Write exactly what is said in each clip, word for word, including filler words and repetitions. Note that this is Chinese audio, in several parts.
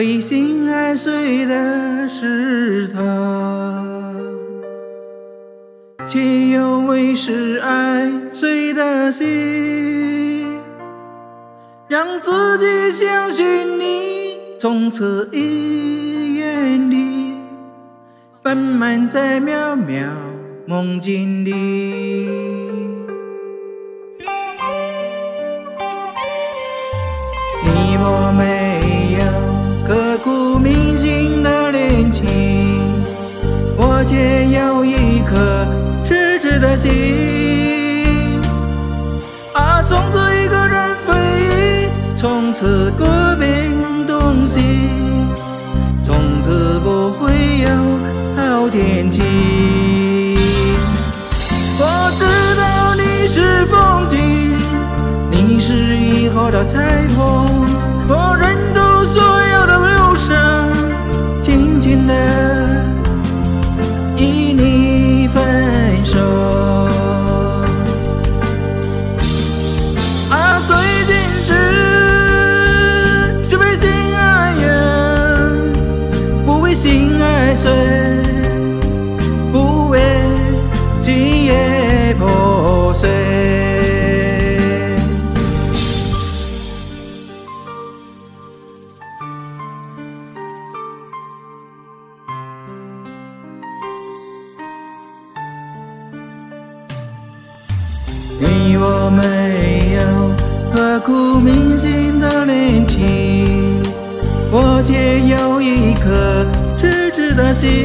为心爱碎的是他，且又为是爱碎的心，让自己相信你，从此已远离，繁漫在渺渺梦境里。你我没有刻骨铭心的恋情，我却有一颗痴痴的心。啊，从此一个人飞翼，从此各奔东西，从此不会有好天气。我知道你是风景，你是以后的彩虹，我忍住所有的忧伤，轻轻地与你分手。啊，碎金石只为心爱远，不为心爱碎，不为今夜破碎。你我没有刻骨铭心的恋情，我却有一颗痴痴的心。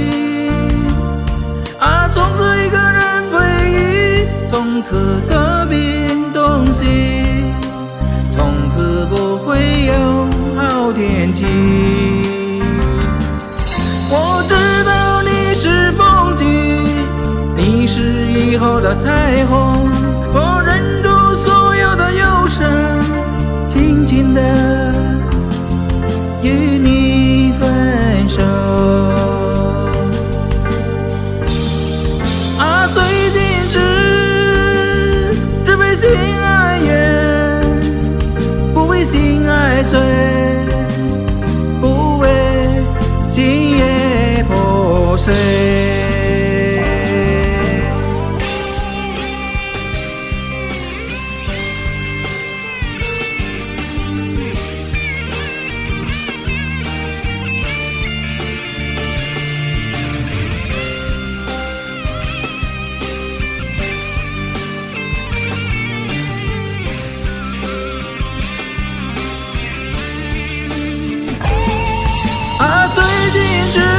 啊，从此一个人飞翼，从此各奔东西，从此不会有好天气。我知道你是风景，你是以后的彩虹，我忍住所有的忧伤，轻轻地与你分手。啊，碎金石只为心爱远，不为心爱碎，不为今夜破碎。啊，碎金石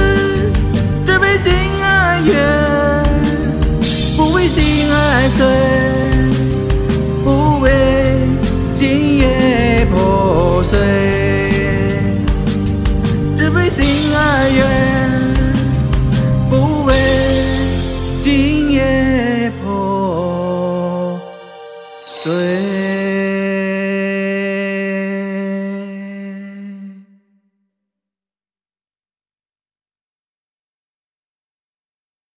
只为心爱远，不为心爱碎。